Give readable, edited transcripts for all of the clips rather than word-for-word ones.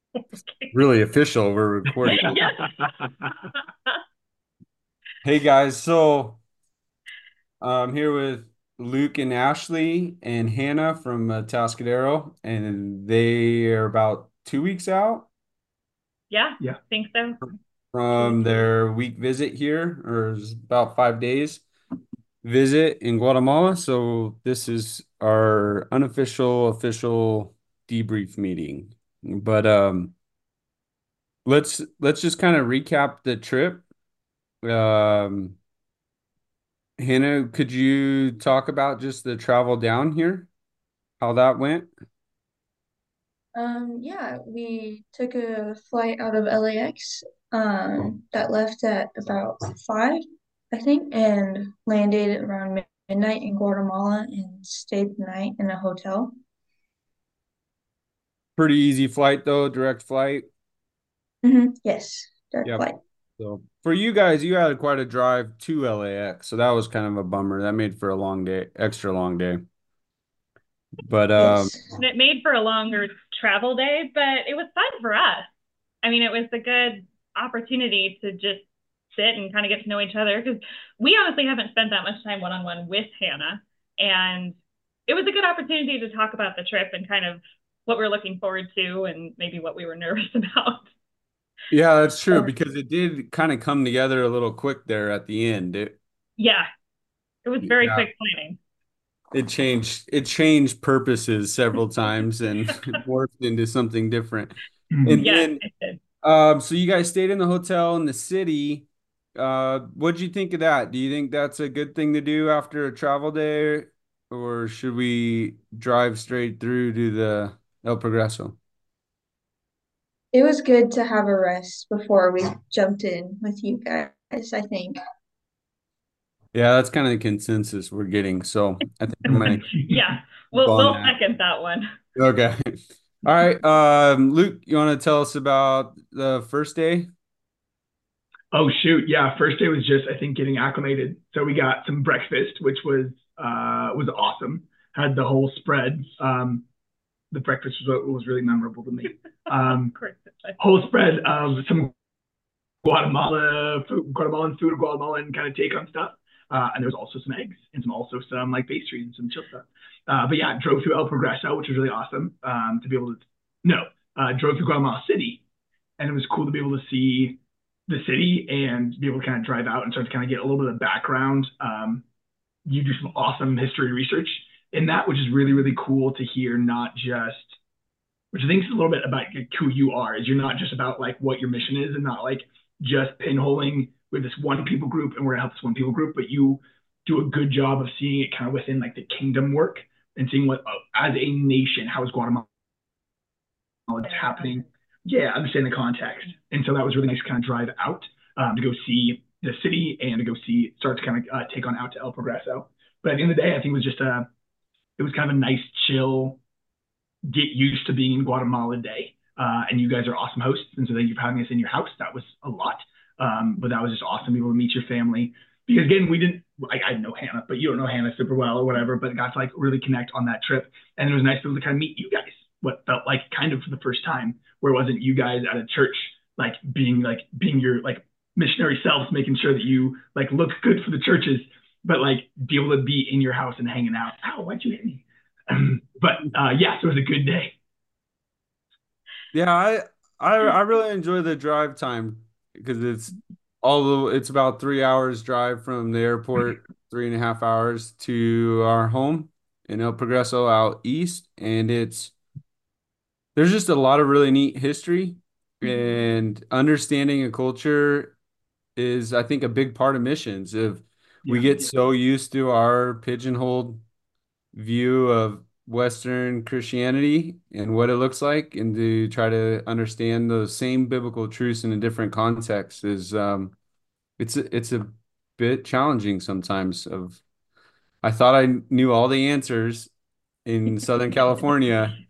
Really official. We're recording. Yeah. Hey guys, so I'm here with Luke and Ashley and Hannah from Tascadero, and they are about 2 weeks out Yeah, Yeah. think so. from their week visit here, or it's about 5 days visit in Guatemala. So this is our unofficial, official debrief meeting. But let's just kind of recap the trip. Um, Hannah, could you talk about just the travel down here, how that went? Yeah, we took a flight out of LAX, that left at about 5, I think, and landed around midnight in Guatemala and stayed the night in a hotel. Pretty easy flight though, direct flight. Yes, direct Yep. flight. So for you guys, you had quite a drive to LAX, so that was kind of a bummer. That made for a long day, extra long day. But Yes. And it made for a longer travel day, but it was fun for us. I mean, it was a good opportunity to just sit and kind of get to know each other because we honestly haven't spent that much time one on one with Hannah. And it was a good opportunity to talk about the trip and kind of what we're looking forward to and maybe what we were nervous about. yeah, that's true Uh, because it did kind of come together a little quick there at the end. Yeah, it was very Yeah, quick planning. it changed purposes several times and morphed into something different. And Mhm. Yes, then it did. So you guys stayed in the hotel in the city. What'd you think of that? Do you think that's a good thing to do after a travel day, or should we drive straight through to the El Progreso? it was good to have a rest before we jumped in with you guys, I think. Yeah, that's kind of the consensus we're getting. So I think I'm gonna Yeah, keep on we'll that. second that one. Okay. All right. Luke, you want to tell us about the first day? Oh shoot, yeah. First day was just I think getting acclimated. So we got some breakfast, which was awesome. Had the whole spread. The breakfast was really memorable to me. Of Um, course. Whole spread of some Guatemalan food, Guatemalan kind of take on stuff. And there was also some eggs and some like pastries and some chill stuff. But yeah, drove through El Progreso, which was really awesome to be able to. No, drove through Guatemala City, and it was cool to be able to see the city and be able to kind of drive out and start to kind of get a little bit of background. You do some awesome history research in that, which is really really cool to hear. Not just which I think is a little bit about who you are. Is you're not just about like what your mission is, and not like just pinholing with this one people group and we're gonna help this one people group, but you do a good job of seeing it kind of within like the kingdom work and seeing what as a nation how is Guatemala happening. Yeah, understand the context. And so that was really nice to kind of drive out to go see the city and to go see start to kind of take on out to El Progreso. But at the end of the day, I think it was kind of a nice chill get used to being in Guatemala day. And you guys are awesome hosts. And so thank you for having us in your house. That was a lot. But that was just awesome to be able to meet your family. Because again, we didn't, like, I know Hannah, but you don't know Hannah super well or whatever, but got to like really connect on that trip. And it was nice to be able to kind of meet you guys, what felt like kind of for the first time, where it wasn't you guys at a church, being your like missionary selves, making sure that you like look good for the churches, but like be able to be in your house and hanging out. Ow, why'd you hit me? But yes, it was a good day. Yeah, I really enjoy the drive time because although it's about 3 hours drive from the airport, 3.5 hours to our home in El Progreso out east, and there's just a lot of really neat history and understanding a culture is I think a big part of missions. If we Yeah. get so used to our pigeonholed view of Western Christianity and what it looks like, and to try to understand those same biblical truths in a different context is it's a bit challenging sometimes. Of I thought I knew all the answers in Southern California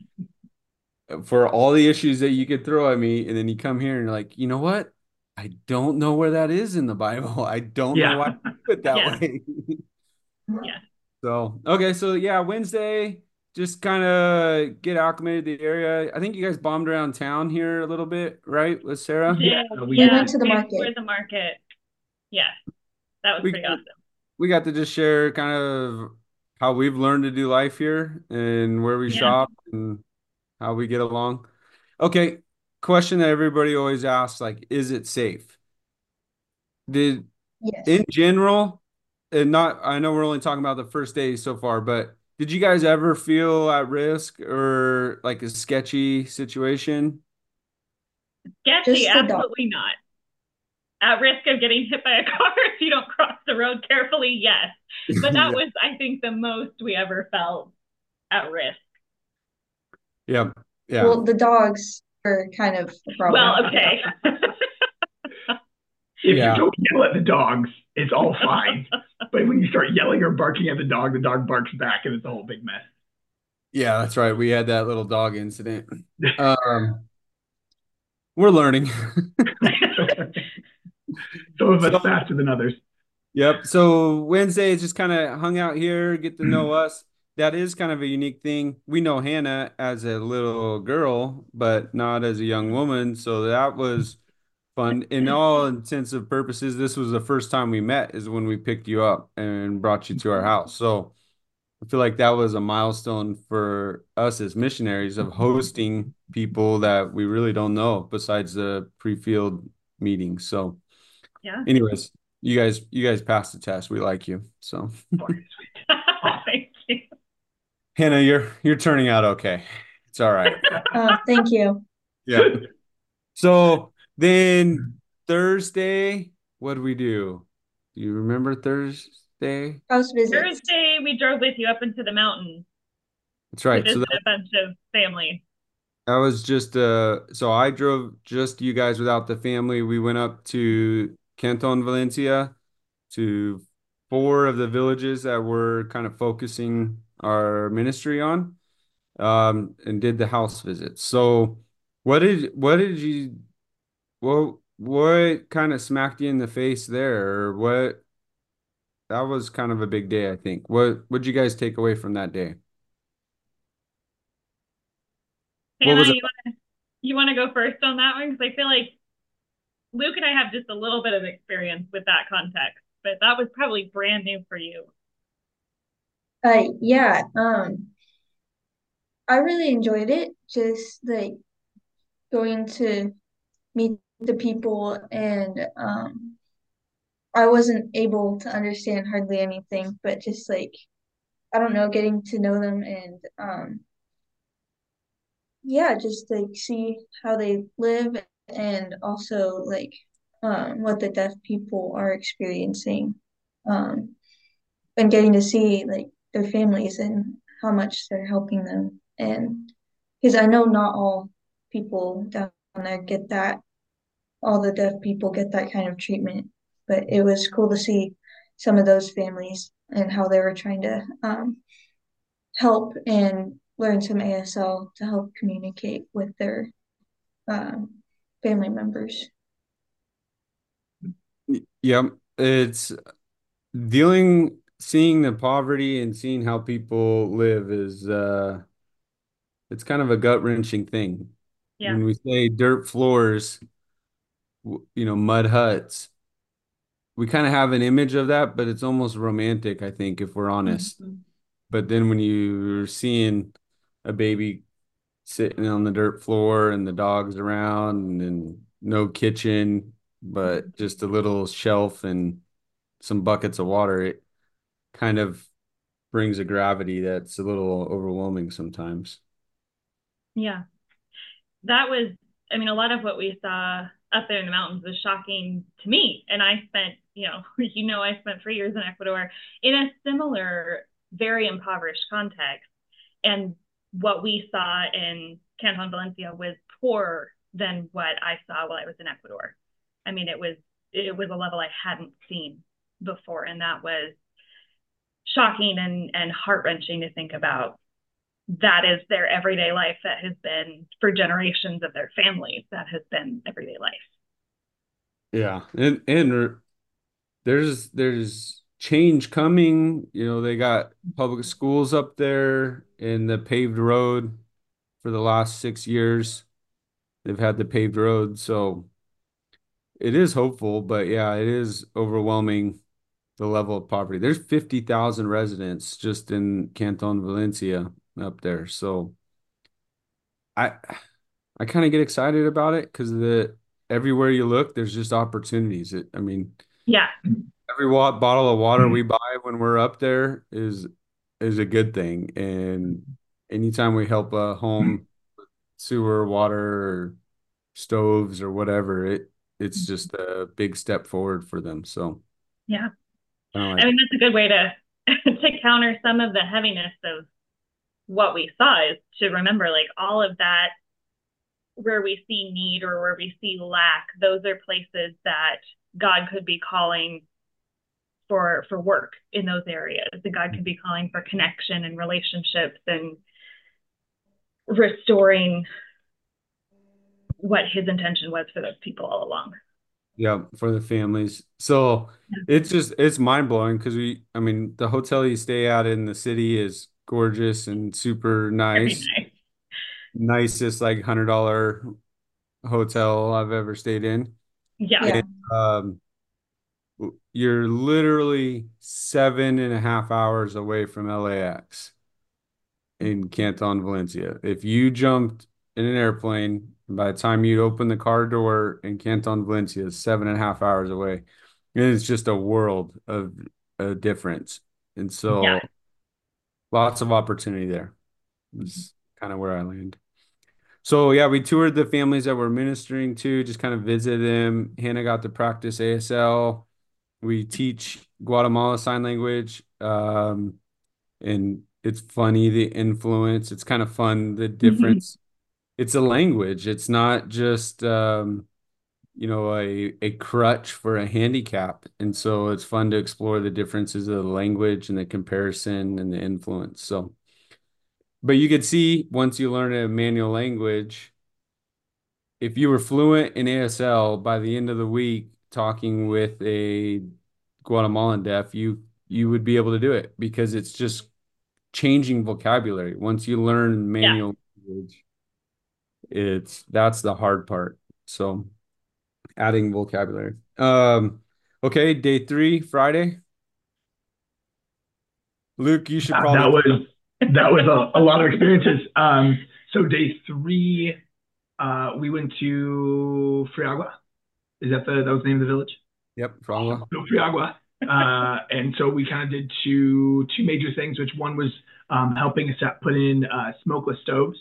for all the issues that you could throw at me, and then you come here and you're like, you know what? I don't know where that is in the Bible. I don't know Yeah. why I do it that Yeah, way. yeah. So, okay, so yeah, Wednesday, just kind of get acclimated to the area. I think you guys bombed around town here a little bit, right, with Sarah? Yeah, We Yeah, went to the we market. explored the market. Yes, that was We pretty awesome. we got to just share kind of how we've learned to do life here and where we Yeah. shop and how we get along. Okay, question that everybody always asks, like, is it safe? Did Yes. in general, and not, I know we're only talking about the first day so far, but did you guys ever feel at risk or like a sketchy situation? Sketchy, Just the dog. absolutely not. At risk of getting hit by a car if you don't cross the road carefully, yes. But that Yeah. was, I think, the most we ever felt at risk. Yeah. Yeah. Well, the dogs were kind of a problem. Well, okay. if you Yeah. don't yell at the dogs, it's all fine. But when you start yelling or barking at the dog barks back, and it's a whole big mess. Yeah, that's right. We had that little dog incident. Um, we're learning. Some of us So, faster than others. yep. So Wednesday is just kind of hung out here, get to know us. That is kind of a unique thing. We know Hannah as a little girl, but not as a young woman. So that was fun. In all intensive purposes, this was the first time we met, is when we picked you up and brought you to our house. So I feel like that was a milestone for us as missionaries of hosting people that we really don't know besides the pre-field meetings. So, Yeah. anyways, you guys passed the test. We like you. So, Thank you. Hannah, you're turning out okay. It's all right. Thank you. Yeah. So then Thursday, what did we do? Do you remember Thursday? House visits. Thursday, we drove with you up into the mountains That's to right. So visit a bunch of family. that was just so I drove just you guys without the family. We went up to Canton Valencia to four of the villages that we're kind of focusing our ministry on, and did the house visits. So what did you what kind of smacked you in the face there, or what? That was kind of a big day, I think. What'd you guys take away from that day? What Hannah, was it? you want to go first on that one? Because I feel like Luke and I have just a little bit of experience with that context, but that was probably brand new for you. Yeah. I really enjoyed it. Just like going to meet the people, and I wasn't able to understand hardly anything, but just like I don't know, getting to know them, and yeah, just like see how they live, and also like what the deaf people are experiencing, um and getting to see like their families and how much they're helping them. And because I know not all people down there get that, all the deaf people get that kind of treatment, but it was cool to see some of those families and how they were trying to help and learn some ASL to help communicate with their um, family members. Yep. It's seeing the poverty and seeing how people live is it's kind of a gut-wrenching thing. Yeah. When we say dirt floors, mud huts, we kind of have an image of that, but it's almost romantic, I think, if we're honest. Mm-hmm. But then when you're seeing a baby sitting on the dirt floor and the dogs around and no kitchen, but just a little shelf and some buckets of water, it kind of brings a gravity that's a little overwhelming sometimes. Yeah. That was, I mean, a lot of what we saw up there in the mountains was shocking to me. And I spent, I spent 3 years in Ecuador in a similar, very impoverished context. And what we saw in Canton Valencia was poorer than what I saw while I was in Ecuador. I mean, it was a level I hadn't seen before, and that was shocking and heart wrenching to think about. That is their everyday life. That has been for generations of their families. That has been everyday life. Yeah. And there's change coming. They got public schools up there and the paved road for the last 6 years. They've had the paved road, so it is hopeful, but yeah, it is overwhelming the level of poverty. There's 50,000 residents just in Canton Valencia up there. So I I kind of get excited about it because everywhere you look, there's just opportunities. I mean, Yeah. every bottle of water we buy when we're up there is a good thing. And anytime we help a home, sewer, water, or stoves or whatever, it's just a big step forward for them. So Yeah. kind of I like, mean, that's a good way to to counter some of the heaviness of what we saw, is to remember like all of that where we see need or where we see lack, those are places that God could be calling for work in those areas. And God could be calling for connection and relationships and restoring what his intention was for those people all along. yeah, for the families. So it's mind blowing because I mean, the hotel you stay at in the city is gorgeous and super Very nice. nice. Nicest like $100 hotel I've ever stayed in. Yeah. Yeah. And you're literally 7.5 hours away from LAX in Canton, Valencia. If you jumped in an airplane, by the time you'd open the car door in Canton, Valencia, is 7.5 hours away. And it's just a world of a difference. And Yeah. so lots of opportunity there is kind of where I land. So yeah, we toured the families that we're ministering to, just kind of visit them. Hannah got to practice ASL. We teach Guatemala Sign Language. And it's funny the influence. It's kind of fun the difference. It's a language. It's not just a crutch for a handicap. And so it's fun to explore the differences of the language and the comparison and the influence. So, but you could see once you learn a manual language, if you were fluent in ASL by the end of the week talking with a Guatemalan deaf, you would be able to do it because it's just changing vocabulary. Once you learn Yeah. manual language, that's the hard part. So adding vocabulary. Okay, day 3, Friday. Luke, you should That probably. was a lot of experiences. So day 3, we went to Friagua. Is that was the name of the village? Yep, probably. So Friagua. And so we kind of did two major things, which one was helping us put in smokeless stoves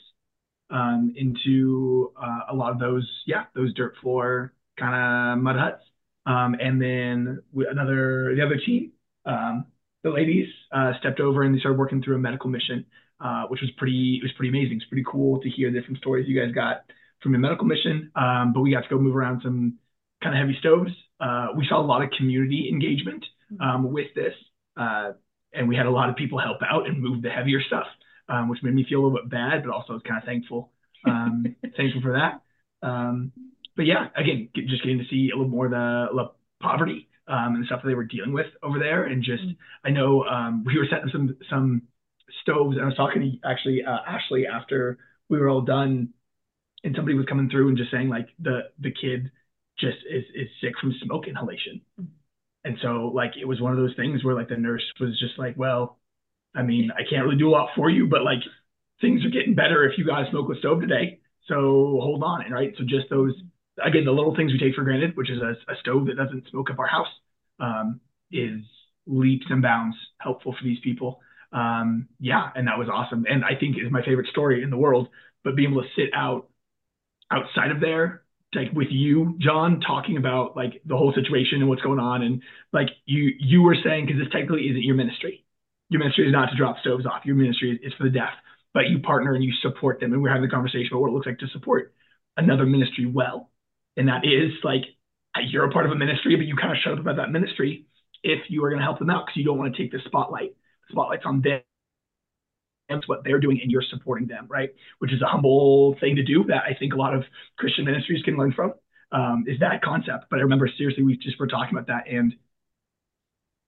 into a lot of those dirt floor kind of mud huts. And then the other team, the ladies stepped over and they started working through a medical mission, which was pretty amazing. It's pretty cool to hear the different stories you guys got from your medical mission. But we got to go move around some kind of heavy stoves. We saw a lot of community engagement with this. And we had a lot of people help out and move the heavier stuff, which made me feel a little bit bad, but also I was kind of thankful for that. But yeah, again, just getting to see a little more of the poverty and the stuff that they were dealing with over there. And just, I know we were setting some stoves, and I was talking to actually Ashley after we were all done, and somebody was coming through and just saying like the kid just is sick from smoke inhalation. And so like it was one of those things where like the nurse was just like, well, I mean, I can't really do a lot for you, but like things are getting better if you got a smokeless stove today. So hold on, right? So just those, again, the little things we take for granted, which is a stove that doesn't smoke up our house, is leaps and bounds helpful for these people. Yeah, and that was awesome. And I think is my favorite story in the world, but being able to sit outside of there, like with you, John, talking about like the whole situation and what's going on. And like you were saying, because this technically isn't your ministry. Your ministry is not to drop stoves off. Your ministry is for the deaf, but you partner and you support them. And we're having a conversation about what it looks like to support another ministry well. And that is like, you're a part of a ministry, but you kind of shut up about that ministry if you are going to help them out because you don't want to take the spotlight. The spotlight's on them. It's what they're doing and you're supporting them, right? Which is a humble thing to do that I think a lot of Christian ministries can learn from, is that concept. But I remember seriously, we just were talking about that, and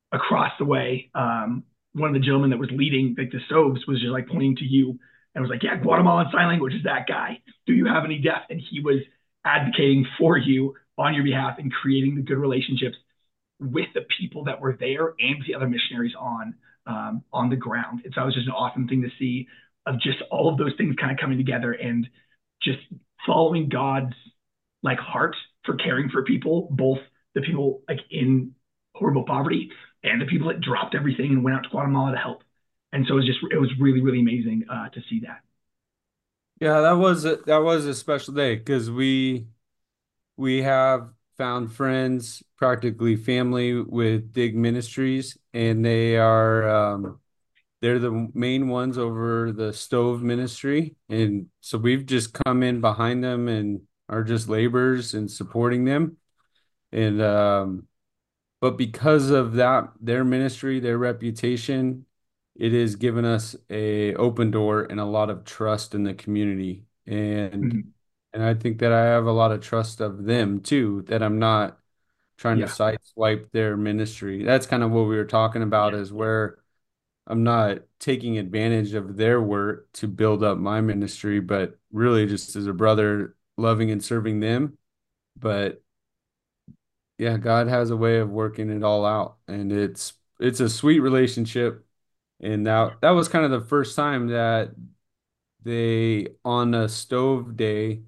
across the way, one of the gentlemen that was leading like the stoves was just like pointing to you and was like, "Yeah, Guatemalan Sign Language is that guy. Do you have any deaf?" And he was advocating for you on your behalf and creating the good relationships with the people that were there and the other missionaries on the ground. And so it was just an awesome thing to see of just all of those things kind of coming together and just following God's like heart for caring for people, both the people like in horrible poverty and the people that dropped everything and went out to Guatemala to help. And so it was really, really amazing to see that. Yeah, that was a special day because we have found friends, practically family with Dig Ministries, and they're the main ones over the Stove Ministry. And so we've just come in behind them and are just laborers and supporting them. And but because of that, their ministry, their reputation, it has given us a open door and a lot of trust in the community. And Mhm. and I think that I have a lot of trust of them too, that I'm not trying to Yeah. sideswipe their ministry. That's kind of what we were talking about, Yeah. is where I'm not taking advantage of their work to build up my ministry, but really just as a brother loving and serving them. But yeah, God has a way of working it all out, and it's a sweet relationship. And that was kind of the first time that they, on a stove day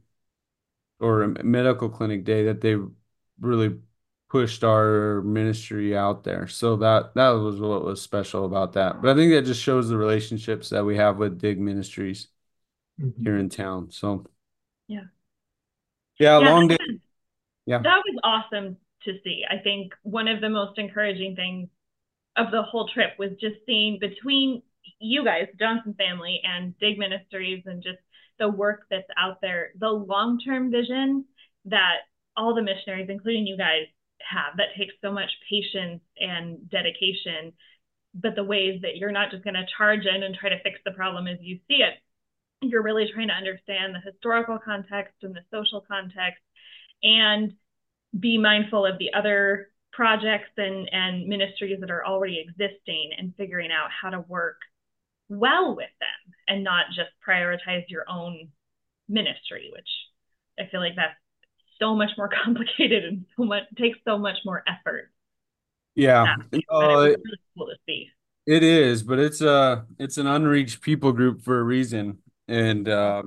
or a medical clinic day, that they really pushed our ministry out there. So that was what was special about that. But I think that just shows the relationships that we have with Dig Ministries here Mhm. in town. So Yeah. yeah, Yeah, long day. Yeah. that was awesome to see. I think one of the most encouraging things of the whole trip was just seeing between you guys, Johnson family, and Dig Ministries, and just the work that's out there, the long term vision that all the missionaries, including you guys, have that takes so much patience and dedication. But the ways that you're not just going to charge in and try to fix the problem as you see it, you're really trying to understand the historical context and the social context and be mindful of the other projects and ministries that are already existing and figuring out how to work well with them and not just prioritize your own ministry, which I feel like that's so much more complicated and so much takes so much more effort. Yeah. But it No, was it, really cool to see. it is, but it's an unreached people group for a reason. And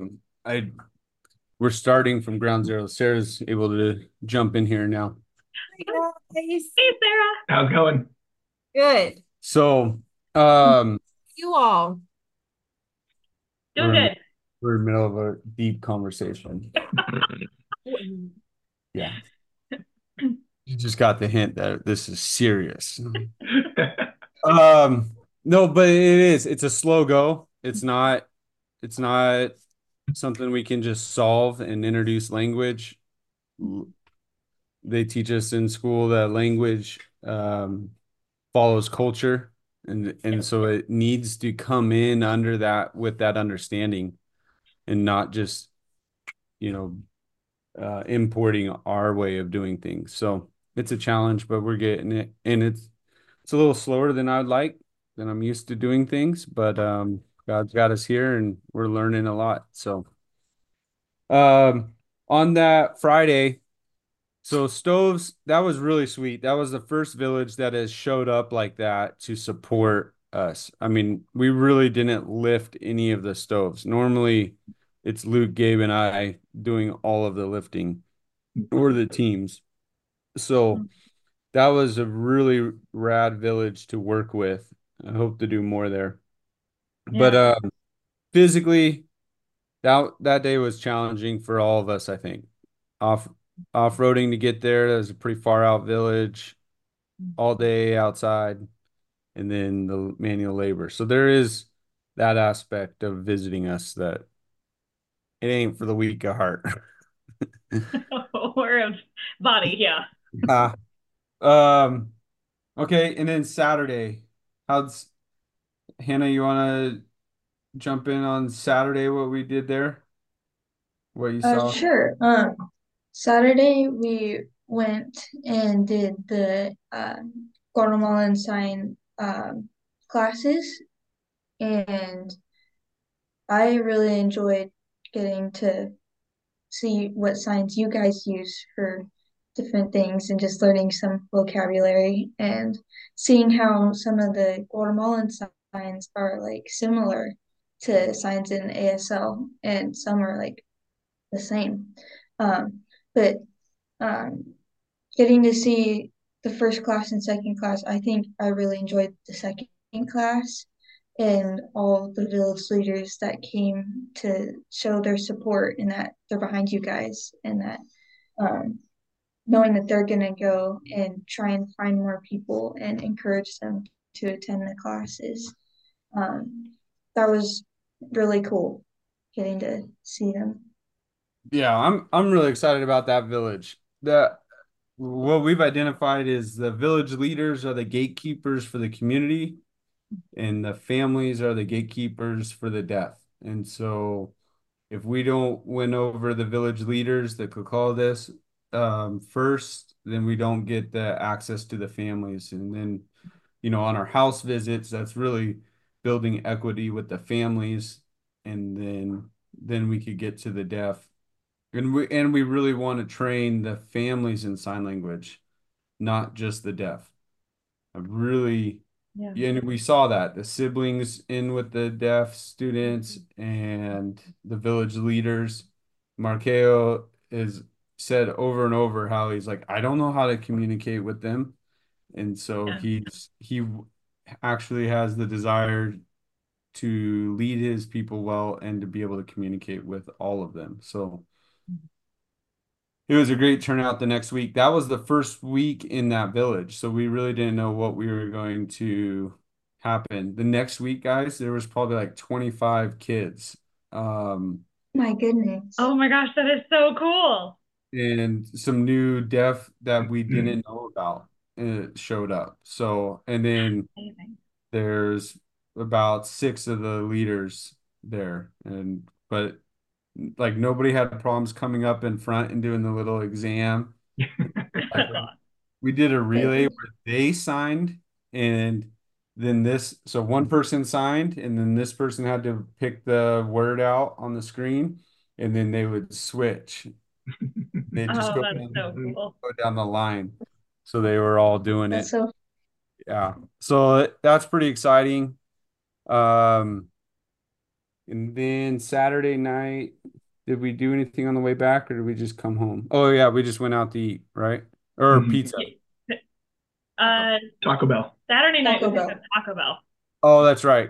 I we're starting from ground zero. Sarah's able to jump in here now. Guys. Hey, Sarah. How's it going? Good. So um You all. Doing we're in, good. we're in the middle of a deep conversation. Yeah. You just got the hint that this is serious. Um, no, but it is. It's a slow go. It's not something we can just solve and introduce language. They teach us in school that language follows culture, and so it needs to come in under that with that understanding and not just, you know, importing our way of doing things. So it's a challenge, but we're getting it, and it's a little slower than I'd like, than I'm used to doing things, but God's got us here and we're learning a lot. So on that Friday, so Stoves, that was really sweet. That was the first village that has showed up like that to support us. I mean, we really didn't lift any of the stoves. Normally, it's Luke, Gabe, and I doing all of the lifting, or the teams. So that was a really rad village to work with. I hope to do more there. But Yeah. physically, that day was challenging for all of us, I think. Off Off-roading to get there, that was a pretty far out village, all day outside, and then the manual labor. So there is that aspect of visiting us, that it ain't for the weak of heart. Or of body, yeah. Ah, um, okay, and then Saturday. How's Hannah, you want to jump in on Saturday, what we did there? What you saw? Sure. Saturday we went and did the Guatemalan sign classes, and I really enjoyed getting to see what signs you guys use for different things and just learning some vocabulary and seeing how some of the Guatemalan signs are like similar to signs in ASL and some are like the same. But um, getting to see the first class and second class, I think I really enjoyed the second class and all the village leaders that came to show their support and that they're behind you guys and that um, knowing that they're going to go and try and find more people and encourage them to attend the classes. Um, that was really cool getting to see them. Yeah, I'm really excited about that village. What we've identified is the village leaders are the gatekeepers for the community, and the families are the gatekeepers for the deaf. And so if we don't win over the village leaders that could call this first, then we don't get the access to the families. And then, on our house visits, that's really building equity with the families, and then we could get to the deaf. And we really want to train the families in sign language, not just the deaf. I really, Yeah. yeah, and we saw that the siblings in with the deaf students and the village leaders. Markeo has said over and over how he's like, I don't know how to communicate with them. And so Yeah. he actually has the desire to lead his people well and to be able to communicate with all of them. So it was a great turnout the next week. That was the first week in that village, so we really didn't know what we were going to happen. The next week, guys, there was probably like 25 kids. My goodness. Oh my gosh, that is so cool. And some new deaf that we Mhm. didn't know about showed up. So, and then Amazing. there's about six of the leaders there, but like nobody had problems coming up in front and doing the little exam. Like, That's awesome. we did a relay Good. where they signed, and then so one person signed, and then this person had to pick the word out on the screen, and then they would switch. They just Oh, that's so cool. go down the line. So they were all doing That's it. so Yeah. So that's pretty exciting. Um, and then Saturday night, did we do anything on the way back, or did we just come home? Oh yeah, we just went out to eat, right? Or Mhm. pizza. Uh, Taco Bell. Saturday night we Taco picked Bell. up Taco Bell. Oh, that's right.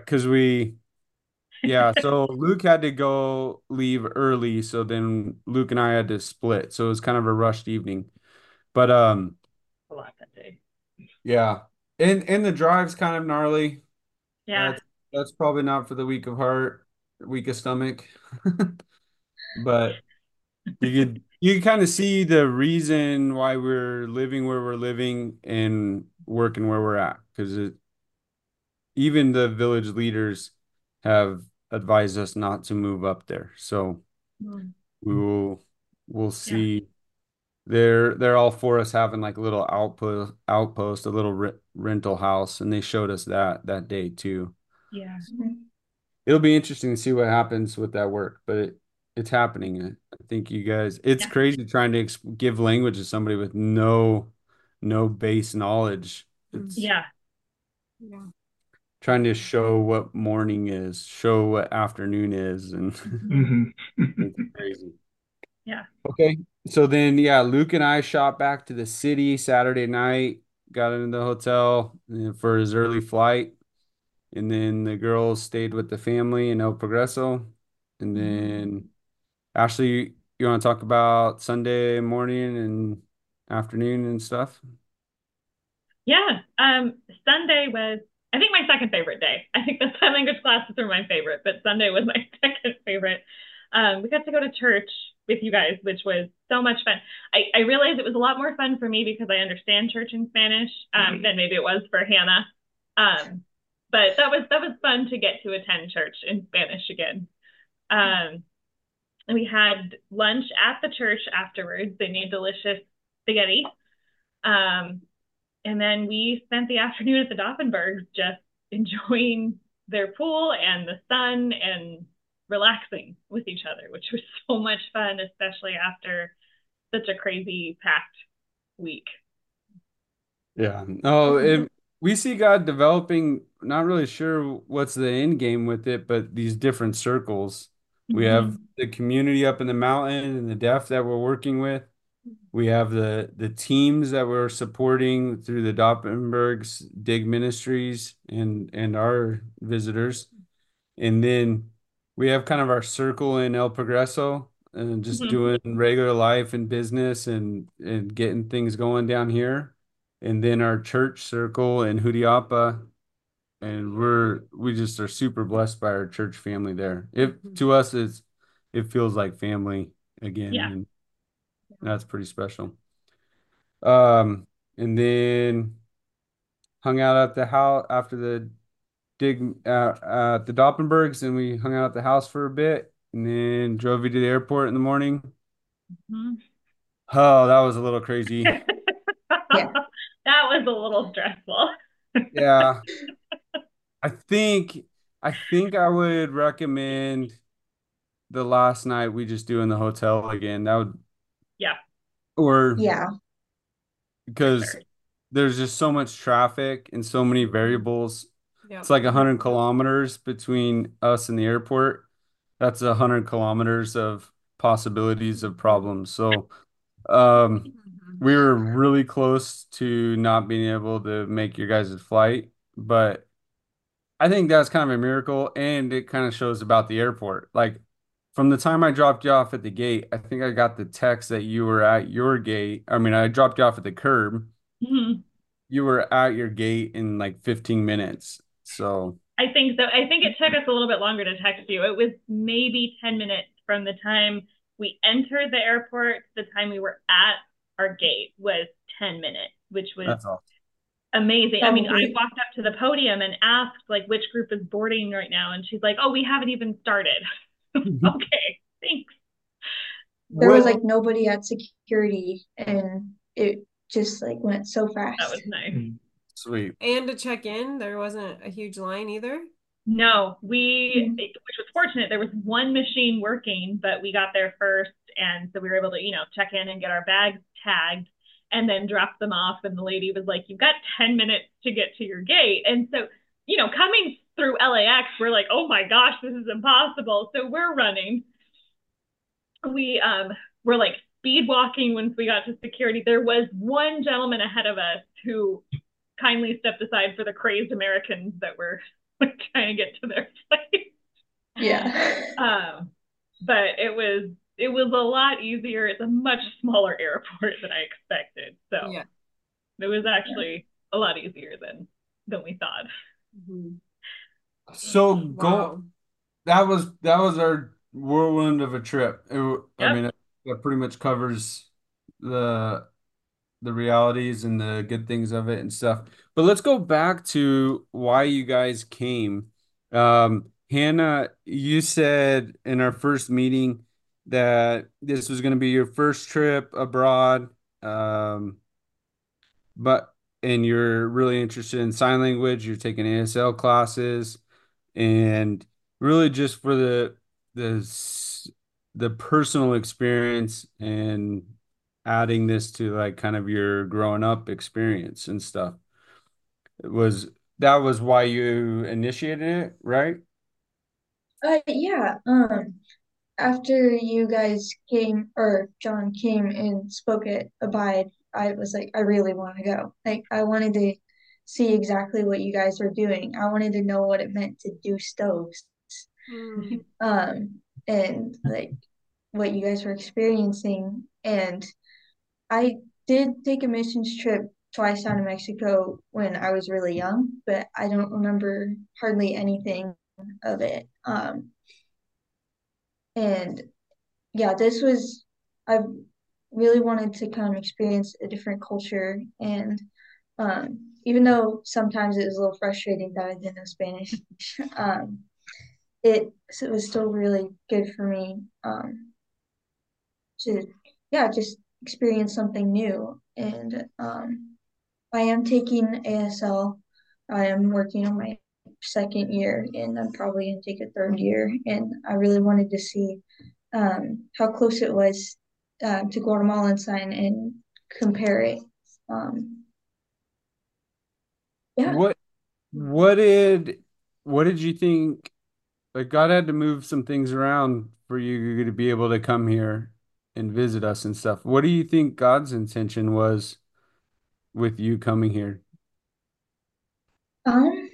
Yeah, so Luke had to go leave early, so then Luke and I had to split. So it was kind of a rushed evening. But A lot that day. yeah. And the drive's kind of gnarly. Yeah. That's probably not for the weak of heart, weak of stomach. But you kind of see the reason why we're living where we're living and working where we're at, because even the village leaders have advised us not to move up there. So Mm. we will we'll Yeah. see. They're all for us having like a little outpost, a little rental house, and they showed us that day too. Yeah. Mhm. It'll be interesting to see what happens with that work, but it's happening. I think you guys, it's Yeah. crazy trying to give language to somebody with no base knowledge. It's Yeah. Yeah. trying to show what morning is, show what afternoon is, and Mhm. it's crazy. Yeah. Okay. So then, yeah, Luke and I shot back to the city Saturday night, got into the hotel for his early flight, and then the girls stayed with the family in El Progreso. And then, Ashley, you want to talk about Sunday morning and afternoon and stuff? Yeah. Sunday was, I think, my second favorite day. I think the sign language classes are my favorite, but Sunday was my second favorite. We got to go to church with you guys, which was so much fun. I realized it was a lot more fun for me because I understand church in Spanish than maybe it was for Hannah. Um, but that was fun to get to attend church in Spanish again. Um, and we had lunch at the church afterwards. They made delicious spaghetti. Um, And then we spent the afternoon at the Doffenbergs just enjoying their pool and the sun and relaxing with each other, which was so much fun, especially after such a crazy packed week. Yeah. No, we see God developing, not really sure what's the end game with it, but these different circles. We have Mhm. the community up in the mountain and the deaf that we're working with. We have the teams that we're supporting through the Doppenbergs Dig Ministries and our visitors. And then we have kind of our circle in El Progreso and just Mhm. doing regular life and business and getting things going down here. And then our church circle in Jutiapa. And we just are super blessed by our church family there. If to us it feels like family again, Yeah. and that's pretty special. And then hung out at the house after the dig at the Doppenbergs, and we hung out at the house for a bit, and then drove you to the airport in the morning. Mhm. Oh, that was a little crazy. Yeah. That was a little stressful. Yeah, I think I would recommend the last night we just do in the hotel again. That would Yeah, or Yeah. for because sure. there's just so much traffic and so many variables. It's Yep. like 100 kilometers between us and the airport. That's 100 kilometers of possibilities of problems. So, um, Mhm. we were really close to not being able to make your guys' flight, but I think that's kind of a miracle, and it kind of shows about the airport. Like from the time I dropped you off at the gate, I think I got the text that you were at your gate. I mean, I dropped you off at the curb. Mhm. You were at your gate in like 15 minutes. So, I think so. I think it took us a little bit longer to text you. It was maybe 10 minutes from the time we entered the airport to the time we were at our gate was 10 minutes, which was that's all. amazing. I mean, I Probably. walked up to the podium and asked like which group is boarding right now, and she's like, "Oh, we haven't even started." Okay, thanks. There was What? like nobody at security and it just like went so That was fast. nice. Sweet. And to check in, there wasn't a huge line either. No, Mm. which was fortunate. There was one machine working, but we got there first, and so we were able to, check in and get our bags tagged, and then drop them off. And the lady was like, "You've got 10 minutes to get to your gate." And so, coming through LAX, we're like, "Oh my gosh, this is impossible." So we're running. We were like speed walking once we got to security. There was one gentleman ahead of us who kindly stepped aside for the crazed Americans that were trying to get to their place. Yeah. Um, but it was a lot easier. It's a much smaller airport than I expected, so Yeah. it was actually a lot easier than we thought. Mhm. So go Wow. that was our whirlwind of a trip. I Yep. mean, that pretty much covers the the realities and the good things of it and stuff. But let's go back to why you guys came. Hannah, you said in our first meeting that this was going to be your first trip abroad, um, but and you're really interested in sign language. You're taking ASL classes, and really just for the s- the personal experience and adding this to like kind of your growing up experience and stuff. It was that was why you initiated it, right? Yeah. After you guys came or John came and spoke at Abide, I was like, I really want to go. Like, I wanted to see exactly what you guys were doing. I wanted to know what it meant to do stoves. Mm. And like what you guys were experiencing. And I did take a missions trip twice out of Mexico when I was really young, but I don't remember hardly anything of it. And yeah, I really wanted to kind of experience a different culture. And even though sometimes it was a little frustrating that I didn't know Spanish, um, it was still really good for me to, yeah, just experience something new. And I am taking ASL. I am working on my second year, and I'm probably going to take a third year. And I really wanted to see how close it was to Guatemalan sign and compare it. Um, yeah. What what did what did you think? Like God had to move some things around for you to be able to come here and visit us and stuff. What do you think God's intention was with you coming here? Um,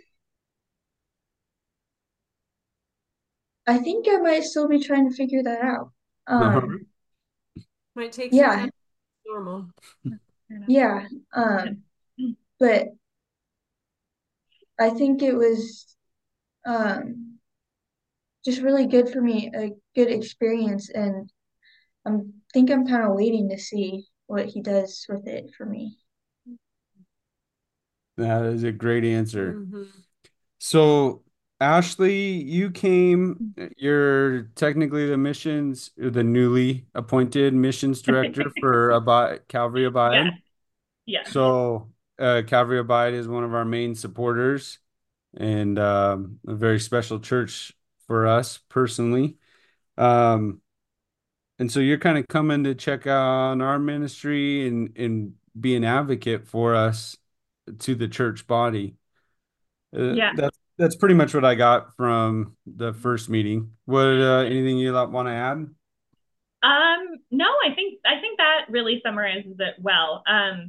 I think I might still be trying to figure that out. Uh-huh. Might take some Yeah, time. Normal. yeah. But I think it was um just really good for me, a good experience, and I'm kind of waiting to see what he does with it for me. That is a great answer. Hmm. So, Ashley, you're technically the newly appointed missions director for Calvary Yes, Abide. yes. So, Calvary Abide is one of our main supporters and a very special church for us personally. Um, and so you're kind of coming to check on our ministry and be an advocate for us to the church body. Yeah. That's pretty much what I got from the first meeting. What anything you want to add? No, I think that really summarizes it well.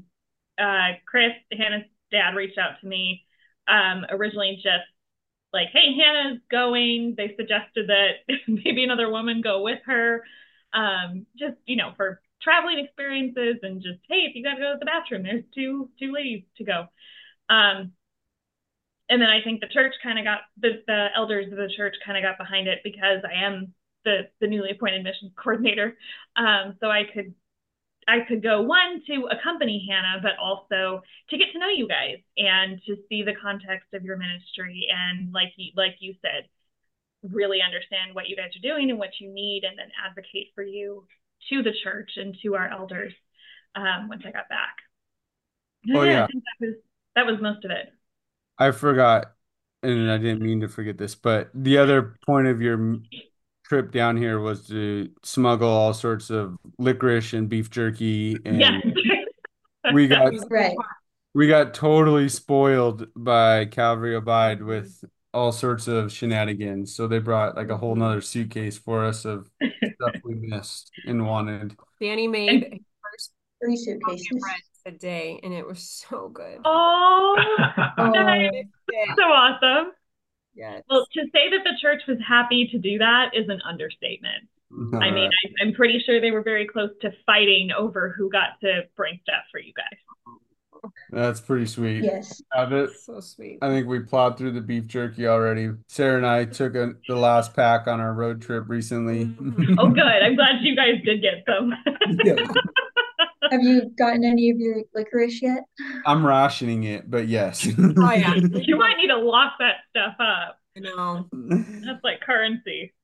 Chris, Hannah's dad, reached out to me originally just like, hey, Hannah's going. They suggested that maybe another woman go with her, just for traveling experiences and just, hey, if you got to go to the bathroom, there's two ladies to go. Um, and then I think the church kind of got the elders of the church kind of got behind it because I am the newly appointed missions coordinator. So I could go one to accompany Hannah, but also to get to know you guys and to see the context of your ministry and like you said, really understand what you guys are doing and what you need, and then advocate for you to the church and to our elders once I got back. Oh Yeah, I yeah, think that was most of it. I forgot, and I didn't mean to forget this, but the other point of your trip down here was to smuggle all sorts of licorice and beef jerky, Yes. and we That got was a big Right. part. we got totally spoiled by Calvary Abide with all sorts of shenanigans. So they brought like a whole Mhm. nother suitcase for us of stuff we missed and wanted. Danny made And his first Three pumpkin suitcases. bread today, and it was so good. oh, Oh, that's so awesome. Well, Yes. to say that the church was happy to do that is an understatement. All I mean, right. I'm pretty sure they were very close to fighting over who got to bring stuff for you guys. That's pretty sweet. yes. Have it. So sweet. I think we plowed through the beef jerky already. Sarah and I took the last pack on our road trip recently. Oh, Mhm. good. I'm glad you guys did get some. Yeah. Have you gotten any of your licorice yet? I'm rationing it, but yes. Oh yeah. You might need to lock that stuff up. I know. That's like currency.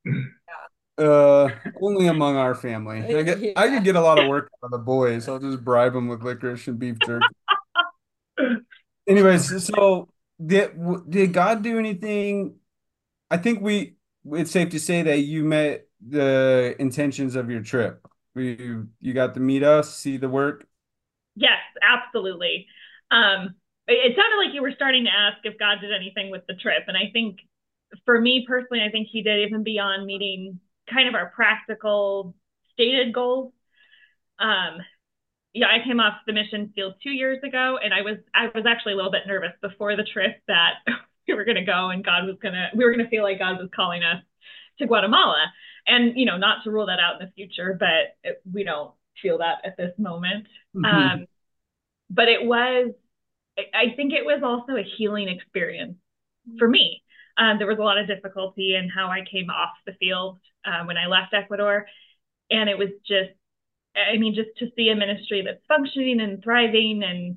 Only among our family. I could Yeah. get a lot of work out of the boys. I'll just bribe them with licorice and beef jerky. Anyways, so did God do anything? I think it's safe to say that you met the intentions of your trip. You got to meet us, see the work. Yes, absolutely. It sounded like you were starting to ask if God did anything with the trip. And I think for me personally, I think he did even beyond meeting kind of our practical stated goals. Um, yeah, I came off the mission field 2 years ago, and I was actually a little bit nervous before the trip that we were gonna go and we were gonna feel like God was calling us to Guatemala. And not to rule that out in the future, but we don't feel that at this moment. Um, but I think it was also a healing experience for me. There was a lot of difficulty in how I came off the field when I left Ecuador. And it was just, I mean, just to see a ministry that's functioning and thriving, and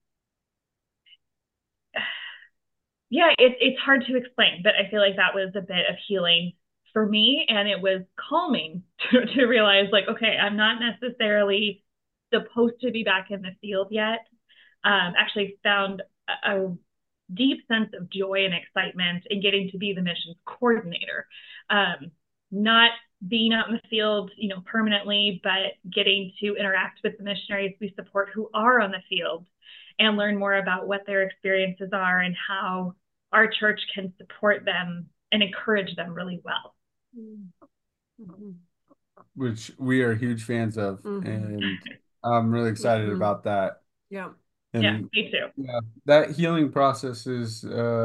yeah, it's hard to explain, but I feel like that was a bit of healing for me. And it was calming to realize, like, okay, I'm not necessarily supposed to be back in the field yet. actually found a deep sense of joy and excitement in getting to be the missions coordinator. Not being out in the field, permanently, but getting to interact with the missionaries we support who are on the field and learn more about what their experiences are and how our church can support them and encourage them really well. Mm-hmm. Which we are huge fans of, and I'm really excited about that. Yeah. And me too. Yeah, that healing process is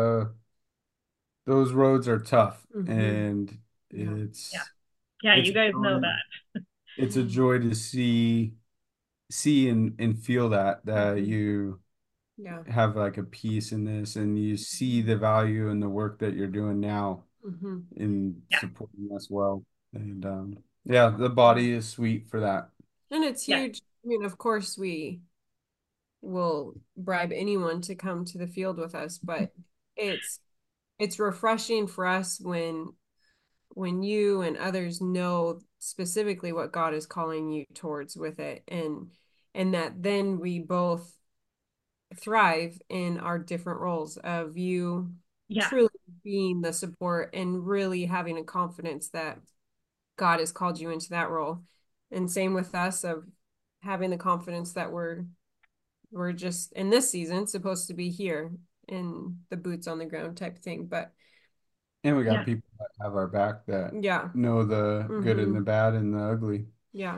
those roads are tough, and it's you guys know that. It's a joy to see and feel that you have like a peace in this, and you see the value in the work that you're doing now in supporting us well. And the body is sweet for that. And it's huge. I mean, of course we will bribe anyone to come to the field with us, but it's refreshing for us when you and others know specifically what God is calling you towards with it, and that then we both thrive in our different roles of you truly being the support and really having a confidence that God has called you into that role. And same with us of having the confidence that we're just in this season supposed to be here in the boots on the ground type thing. And we got people that have our back that know the good and the bad and the ugly. Yeah.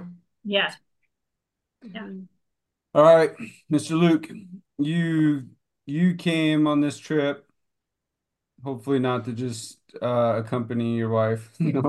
All right, Mr. Luke, you came on this trip, hopefully not to just accompany your wife. You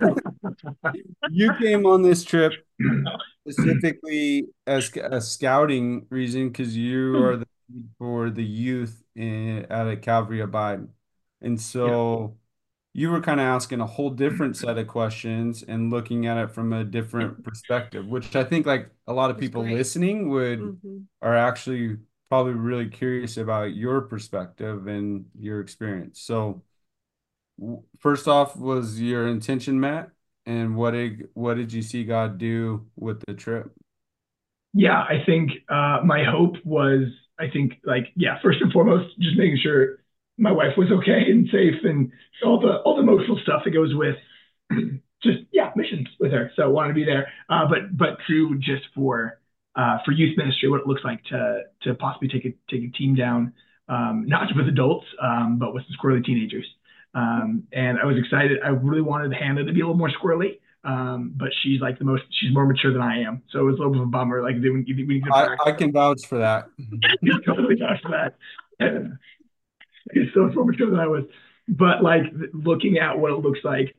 came on this trip specifically as a scouting reason because you are the lead for the youth at a Calvary Abide. And so you were kind of asking a whole different set of questions and looking at it from a different perspective, which I think like a lot of people listening are actually probably really curious about your perspective and your experience. So first off, was your intention met? And what did you see God do with the trip? Yeah, I think my hope was, first and foremost, just making sure my wife was okay and safe, and all the emotional stuff that goes with missions with her. So I wanted to be there, but two, just for youth ministry, what it looks like to possibly take a team down, not just with adults, but with some squirrely teenagers. And I was excited. I really wanted Hannah to be a little more squirrely. But she's more mature than I am. So it was a little bit of a bummer. Like I can vouch for that. You totally vouch for that. He's so much more mature than I was. But like looking at what it looks like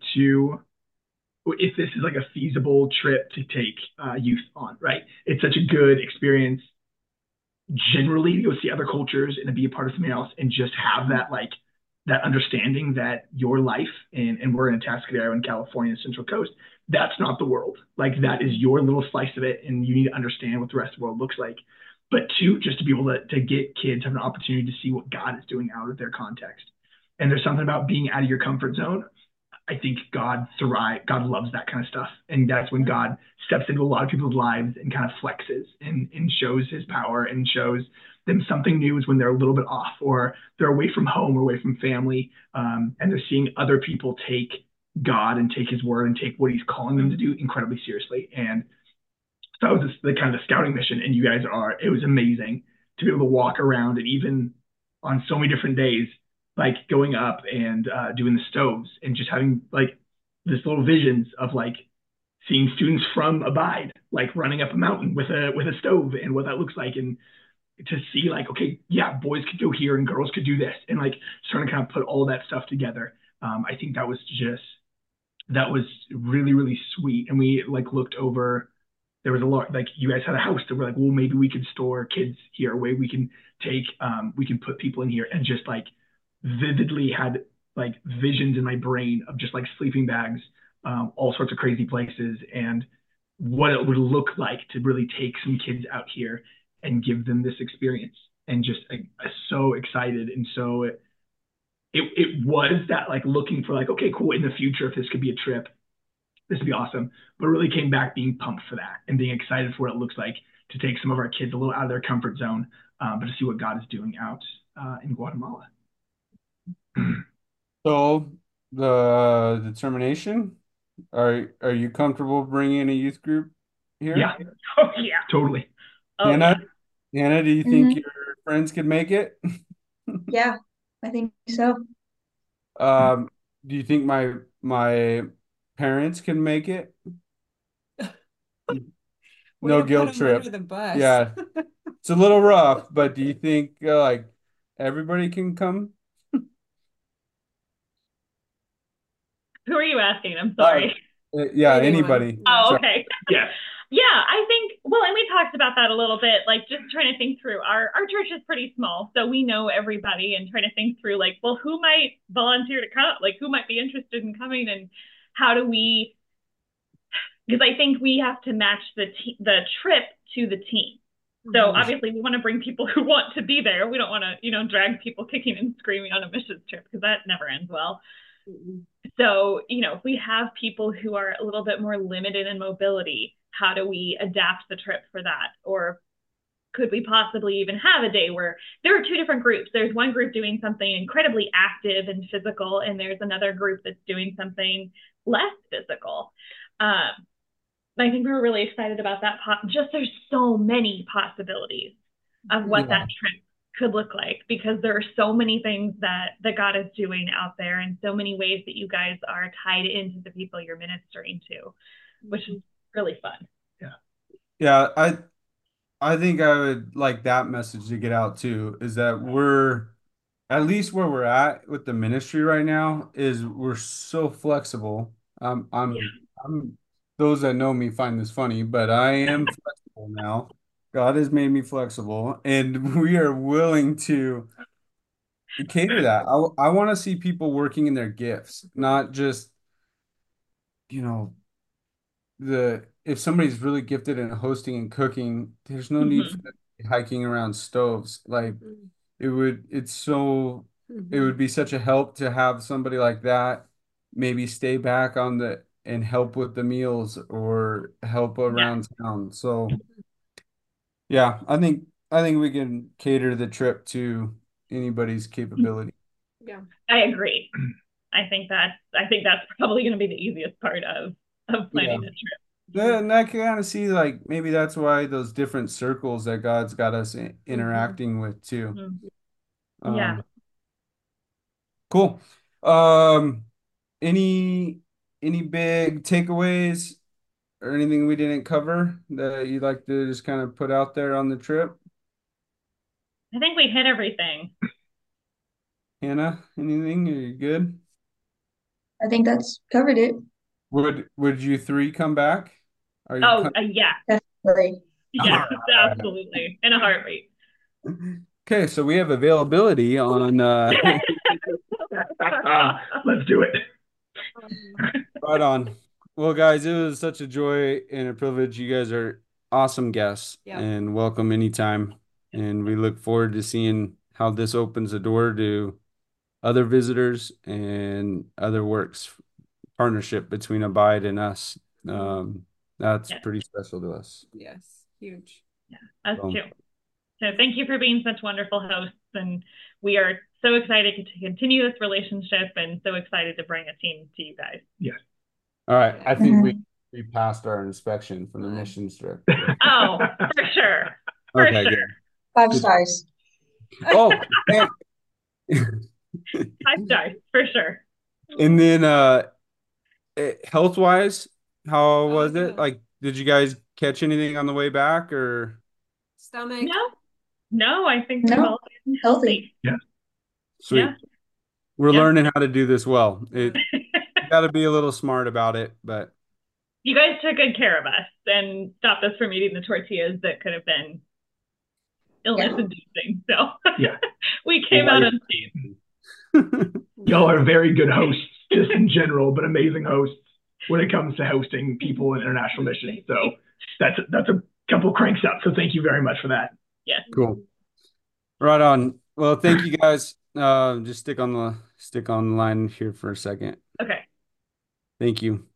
if this is like a feasible trip to take youth on, right? It's such a good experience generally to go see other cultures and to be a part of something else and just have that understanding that your life, and we're in Atascadero in California, Central Coast, that's not the world. Like that is your little slice of it, and you need to understand what the rest of the world looks like. But two, just to be able to get kids have an opportunity to see what God is doing out of their context. And there's something about being out of your comfort zone. I think God loves that kind of stuff. And that's when God steps into a lot of people's lives and kind of flexes and shows his power and shows them something new is when they're a little bit off or they're away from home or away from family. And they're seeing other people take God and take his word and take what he's calling them to do incredibly seriously. And so that was the kind of the scouting mission. And you guys it was amazing to be able to walk around, and even on so many different days, like going up and doing the stoves and just having like this little visions of like seeing students from Abide, like running up a mountain with a stove and what that looks like. And to see like, okay, yeah, boys could go here and girls could do this, and like starting to kind of put all that stuff together. I think that was really, really sweet. And we like looked over, there was a lot, like you guys had a house that we're like, well, maybe we could store kids here, where we can put people in here, and just like vividly had like visions in my brain of just like sleeping bags, all sorts of crazy places, and what it would look like to really take some kids out here and give them this experience. And just so excited. And so it was that like looking for like, okay, cool, in the future, if this could be a trip, this would be awesome. But really came back being pumped for that and being excited for what it looks like to take some of our kids a little out of their comfort zone, but to see what God is doing out in Guatemala. So the determination, are you comfortable bringing a youth group here? Yeah, Oh yeah. totally. Oh Hannah, yeah. Hannah, do you think Mhm. your friends could make it? Yeah, I think so. Um, do you think my parents can make it? Way No to put guilt them under trip. the bus. Yeah, it's a little rough, but do you think like everybody can come? Who are you asking? I'm Uh, sorry. yeah, Anyone. anybody. Yeah. Oh, Sorry. okay. Yeah. Yeah, I think, well, and we talked about that a little bit, like just trying to think through our church is pretty small, so we know everybody and trying to think through like, well, who might volunteer to come? Like who might be interested in coming and how do we, because I think we have to match the trip to the team. So Mhm. obviously we want to bring people who want to be there. We don't want to, drag people kicking and screaming on a missions trip because that never ends well. Mhm. So, if we have people who are a little bit more limited in mobility, how do we adapt the trip for that? Or could we possibly even have a day where there are two different groups? There's one group doing something incredibly active and physical, and there's another group that's doing something less physical. I think we were really excited about that. Just there's so many possibilities of what Yeah. that trip could look like because there are so many things that God is doing out there and so many ways that you guys are tied into the people you're ministering to, which is really fun. Yeah, I think I would like that message to get out too, is that we're at least where we're at with the ministry right now is we're so flexible. Yeah. I'm those that know me find this funny, but I am flexible now. God has made me flexible, and we are willing to cater that. I want to see people working in their gifts, not just, you know, the if somebody's really gifted in hosting and cooking, there's no need for Mm-hmm. them to be hiking around stoves. Like Mhm. it Mhm. would be such a help to have somebody like that maybe stay back on the and help with the meals or help Yeah. around town. So yeah, I think we can cater the trip to anybody's capability. Yeah. I agree. I think that's probably going to be the easiest part of Yeah. planning a trip. Yeah, and I can kind of see like maybe that's why those different circles that God's got us Mhm. interacting with too. Mhm. Yeah. Um, cool. Um, any any big takeaways or anything we didn't cover that you'd like to just kind of put out there on the trip? I think we hit everything. Hannah, anything? Are you good? I think that's covered it. Would you three come back? Are you Oh, yeah. Definitely. Yes, absolutely. In a heartbeat. okay, so we have availability on Let's do it. right on. Well, guys, it was such a joy and a privilege. You guys are awesome guests Yeah. and welcome anytime. And we look forward to seeing how this opens the door to other visitors and other works partnership between Abide and us. That's Yes, pretty special to us. Yes. Huge. us So, too. So thank you for being such wonderful hosts. And we are so excited to continue this relationship and so excited to bring a team to you guys. Yes. all right, I think Mhm. we passed our inspection from the mission trip. Oh, for sure. For Okay, sure. good. 5 stars. Oh, and, 5 stars, for sure. and then health wise, how Oh, was it? yeah. Like, did you guys catch anything on the way back or Stomach. No, no, I think we've No, all been healthy. healthy. Yeah. Yeah. sweet? We're Yeah. learning how to do this well. You got to be a little smart about it, but You guys took good care of us and stopped us from eating the tortillas that could have been illness Yeah. inducing. So Yeah. we came out unscathed. Y'all are very good hosts, just in general, but amazing hosts when it comes to hosting people in international missions. So that's a couple cranks up. So thank you very much for that. Yes. Cool. Right on. Well, thank you guys. Just stick on the line here for a second. Okay. Thank you.